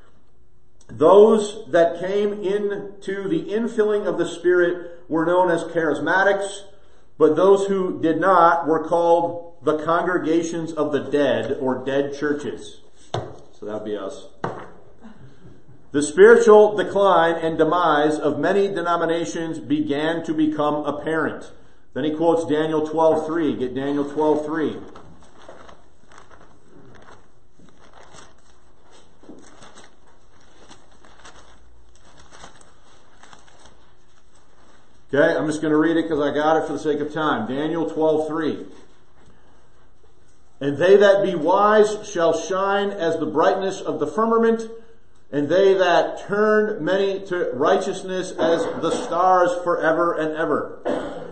Those that came into the infilling of the Spirit were known as charismatics, but those who did not were called the congregations of the dead, or dead churches. So that would be us. The spiritual decline and demise of many denominations began to become apparent. Then he quotes Daniel 12:3. Get Daniel 12:3. Okay, I'm just going to read it because I got it for the sake of time. Daniel 12:3. And they that be wise shall shine as the brightness of the firmament, and they that turn many to righteousness as the stars forever and ever.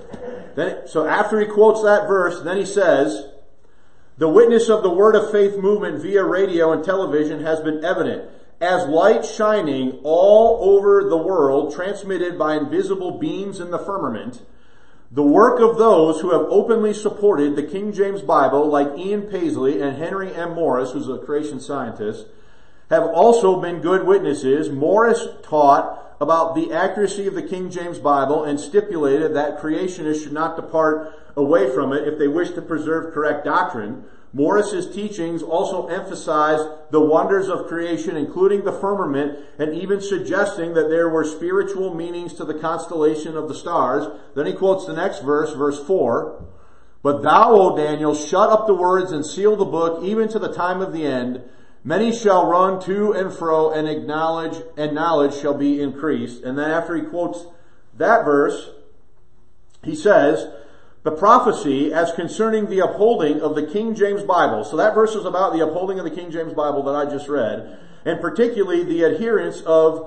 So after he quotes that verse, then he says, the witness of the Word of Faith movement via radio and television has been evident, as light shining all over the world, transmitted by invisible beams in the firmament. The work of those who have openly supported the King James Bible, like Ian Paisley and Henry M. Morris, who's a creation scientist, have also been good witnesses. Morris taught about the accuracy of the King James Bible and stipulated that creationists should not depart away from it if they wish to preserve correct doctrine. Morris's teachings also emphasized the wonders of creation, including the firmament, and even suggesting that there were spiritual meanings to the constellation of the stars. Then he quotes the next verse, verse 4. But thou, O Daniel, shut up the words and seal the book, even to the time of the end. Many shall run to and fro, and knowledge shall be increased. And then after he quotes that verse, he says, the prophecy as concerning the upholding of the King James Bible. So that verse is about the upholding of the King James Bible that I just read, and particularly the adherence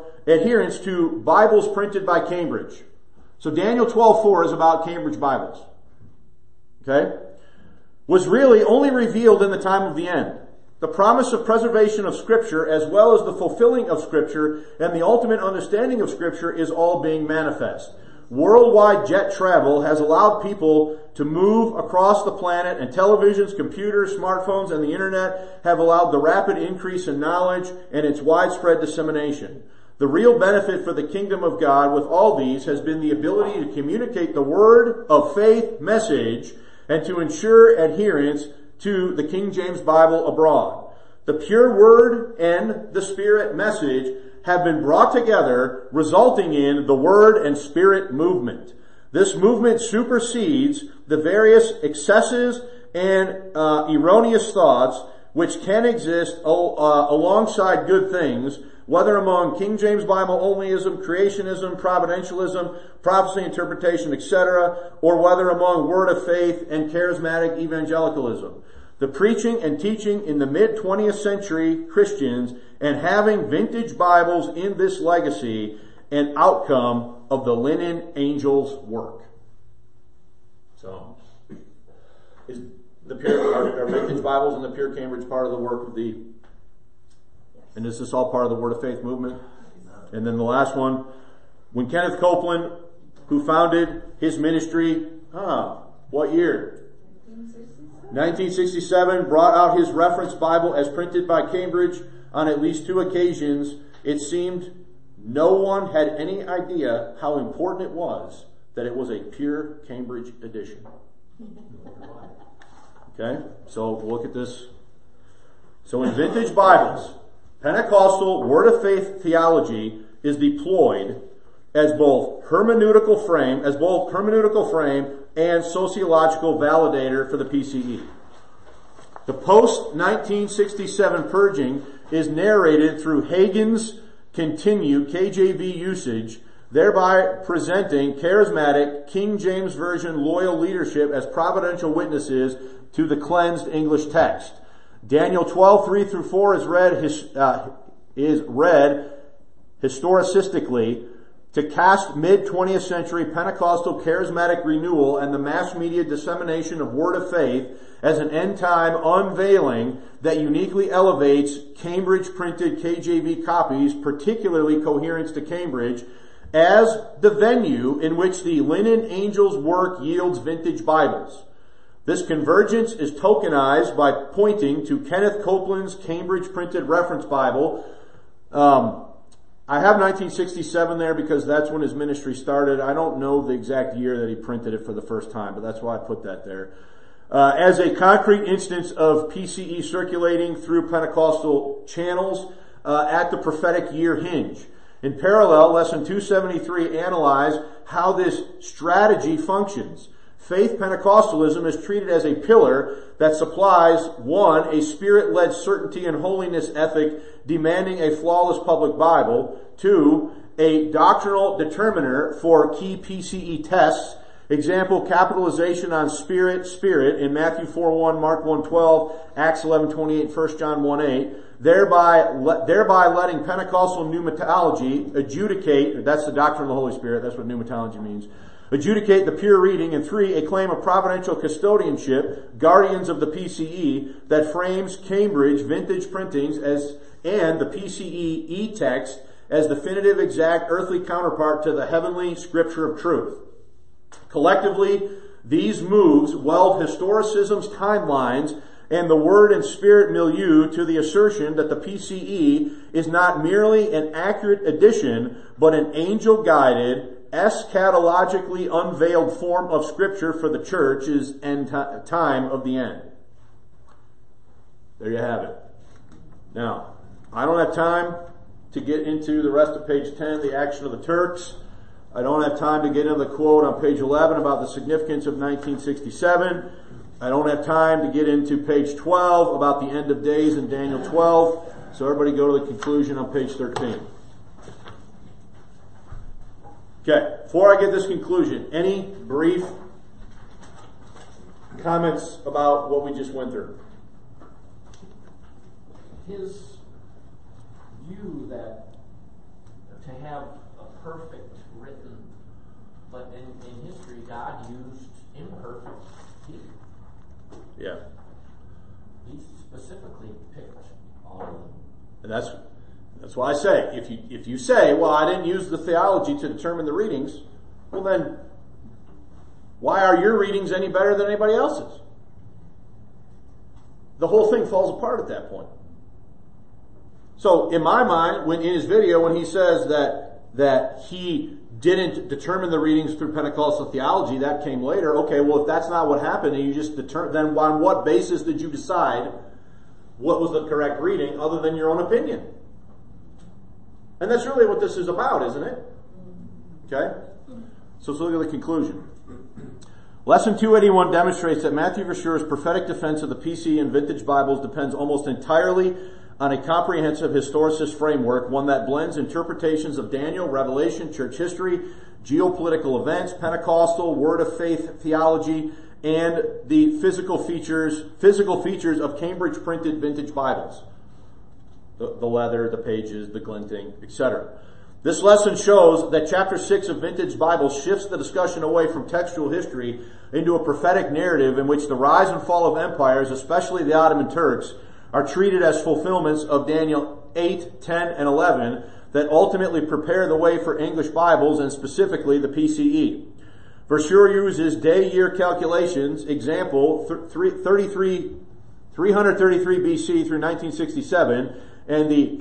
to Bibles printed by Cambridge. So Daniel 12:4 is about Cambridge Bibles. Okay? Was really only revealed in the time of the end. The promise of preservation of Scripture, as well as the fulfilling of Scripture and the ultimate understanding of Scripture, is all being manifest. Worldwide jet travel has allowed people to move across the planet, and televisions, computers, smartphones, and the internet have allowed the rapid increase in knowledge and its widespread dissemination. The real benefit for the kingdom of God with all these has been the ability to communicate the Word of Faith message and to ensure adherence to the King James Bible abroad. The pure Word and the Spirit message have been brought together, resulting in the Word and Spirit movement. This movement supersedes the various excesses and erroneous thoughts which can exist alongside good things, whether among King James Bible onlyism, creationism, providentialism, prophecy interpretation, etc., or whether among word of faith and charismatic evangelicalism. The preaching and teaching in the mid-20th century Christians and having vintage Bibles in this legacy, an outcome of the Linen Angels' work. So, are vintage Bibles and the Pure Cambridge part of the work of the, and is this all part of the Word of Faith movement? And then the last one, when Kenneth Copeland, who founded his ministry, what year? 1967, brought out his reference Bible as printed by Cambridge on at least 2 occasions, it seemed no one had any idea how important it was that it was a pure Cambridge edition. Okay, so look at this. So in vintage Bibles, Pentecostal Word of Faith theology is deployed as both hermeneutical frame and sociological validator for the PCE. The post-1967 purging is narrated through Hagin's continued KJV usage, thereby presenting charismatic King James Version loyal leadership as providential witnesses to the cleansed English text. Daniel 12:3-4 is read historicistically to cast mid-20th century Pentecostal charismatic renewal and the mass media dissemination of Word of Faith as an end-time unveiling that uniquely elevates Cambridge printed KJV copies, particularly Coherence to Cambridge, as the venue in which the Linen Angels' work yields vintage Bibles. This convergence is tokenized by pointing to Kenneth Copeland's Cambridge printed reference Bible. I have 1967 there because that's when his ministry started. I don't know the exact year that he printed it for the first time, but that's why I put that there. As a concrete instance of PCE circulating through Pentecostal channels at the prophetic year hinge. In parallel, lesson 273 analyze how this strategy functions. Faith Pentecostalism is treated as a pillar that supplies, 1, a spirit-led certainty and holiness ethic demanding a flawless public Bible, 2, a doctrinal determiner for key PCE tests, example, capitalization on spirit in Matthew 4:1, Mark 1:12, Acts 11:28, 1 John 1:8, thereby letting Pentecostal pneumatology adjudicate, that's the doctrine of the Holy Spirit, that's what pneumatology means, adjudicate the pure reading, and 3, a claim of providential custodianship, guardians of the PCE, that frames Cambridge vintage printings and the PCE e-text as definitive, exact, earthly counterpart to the heavenly scripture of truth. Collectively, these moves weld historicism's timelines and the word and spirit milieu to the assertion that the PCE is not merely an accurate edition, but an angel-guided, eschatologically unveiled form of scripture for the church's time of the end. There you have it. Now, I don't have time to get into the rest of page 10, the action of the Turks. I don't have time to get into the quote on page 11 about the significance of 1967. I don't have time to get into page 12 about the end of days in Daniel 12. So everybody go to the conclusion on page 13. Okay, before I get this conclusion, any brief comments about what we just went through? His view that to have a perfect written, but in history God used imperfect people. Yeah. He specifically picked all of them. And that's why I say, if you say, well, I didn't use the theology to determine the readings, well then, why are your readings any better than anybody else's? The whole thing falls apart at that point. So, in my mind, in his video, when he says that he didn't determine the readings through Pentecostal theology, that came later. Okay, well, if that's not what happened, and you just then on what basis did you decide what was the correct reading other than your own opinion? And that's really what this is about, isn't it? Okay? So let's look at the conclusion. Lesson 281 demonstrates that Matthew Verschure's prophetic defense of the PCE and vintage Bibles depends almost entirely on a comprehensive historicist framework, one that blends interpretations of Daniel, Revelation, church history, geopolitical events, Pentecostal, word of faith theology, and the physical features of Cambridge printed vintage Bibles. The leather, the pages, the glinting, etc. This lesson shows that chapter 6 of Vintage Bible shifts the discussion away from textual history into a prophetic narrative in which the rise and fall of empires, especially the Ottoman Turks, are treated as fulfillments of Daniel 8, 10, and 11 that ultimately prepare the way for English Bibles and specifically the PCE. Verschure uses day-year calculations, example 333 BC through 1967, and the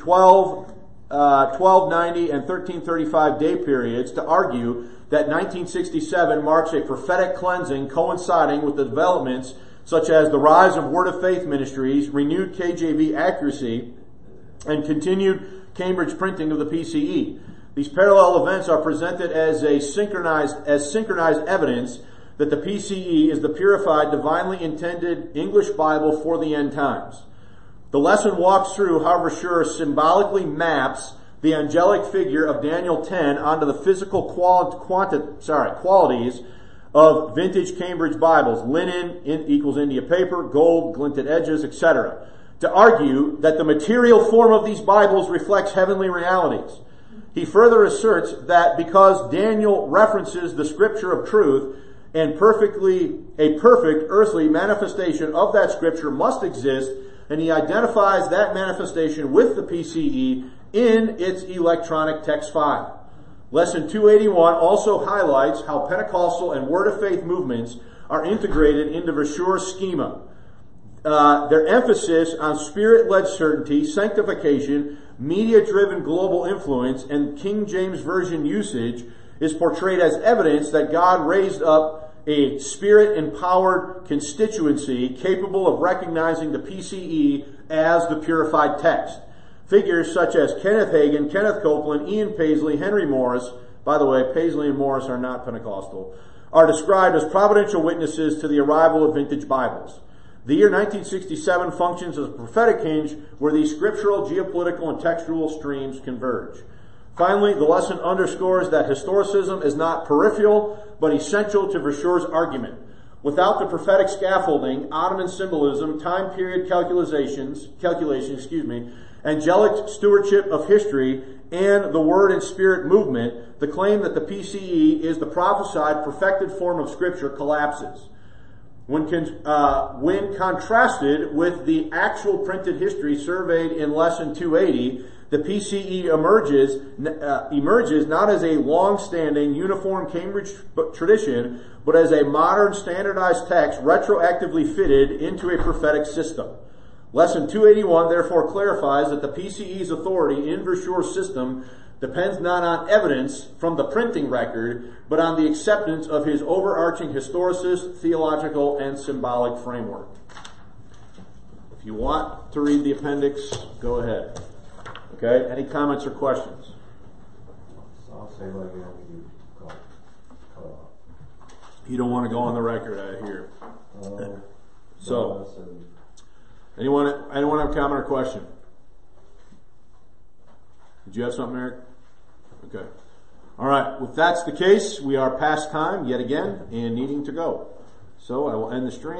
1290 and 1335 day periods to argue that 1967 marks a prophetic cleansing coinciding with the developments such as the rise of Word of Faith ministries, renewed KJV accuracy, and continued Cambridge printing of the PCE. These parallel events are presented as synchronized evidence that the PCE is the purified, divinely intended English Bible for the end times. The lesson walks through how Verschure symbolically maps the angelic figure of Daniel 10 onto the physical qualities of vintage Cambridge Bibles, linen equals India paper, gold, glinted edges, etc., to argue that the material form of these Bibles reflects heavenly realities. He further asserts that because Daniel references the scripture of truth and a perfect earthly manifestation of that scripture must exist, and he identifies that manifestation with the PCE in its electronic text file. Lesson 281 also highlights how Pentecostal and Word of Faith movements are integrated into Verschure's schema. Their emphasis on Spirit-led certainty, sanctification, media-driven global influence, and King James Version usage is portrayed as evidence that God raised up a Spirit-empowered constituency capable of recognizing the PCE as the purified text. Figures such as Kenneth Hagin, Kenneth Copeland, Ian Paisley, Henry Morris, by the way, Paisley and Morris are not Pentecostal, are described as providential witnesses to the arrival of vintage Bibles. The year 1967 functions as a prophetic hinge where these scriptural, geopolitical, and textual streams converge. Finally, the lesson underscores that historicism is not peripheral, but essential to Verschure's argument. Without the prophetic scaffolding, Ottoman symbolism, time period calculation, angelic stewardship of history, and the Word and Spirit movement, the claim that the PCE is the prophesied perfected form of Scripture collapses. When contrasted with the actual printed history surveyed in Lesson 280, the PCE emerges not as a long-standing, uniform Cambridge tradition, but as a modern, standardized text retroactively fitted into a prophetic system. Lesson 281 therefore clarifies that the PCE's authority in Verschure's system depends not on evidence from the printing record, but on the acceptance of his overarching historicist, theological, and symbolic framework. If you want to read the appendix, go ahead. Okay, any comments or questions? I'll say what you have to cut off. You don't want to go on the record, I hear. So, anyone have a comment or question? Did you have something, Eric? Okay. All right. If that's the case, we are past time yet again and needing to go. So I will end the stream.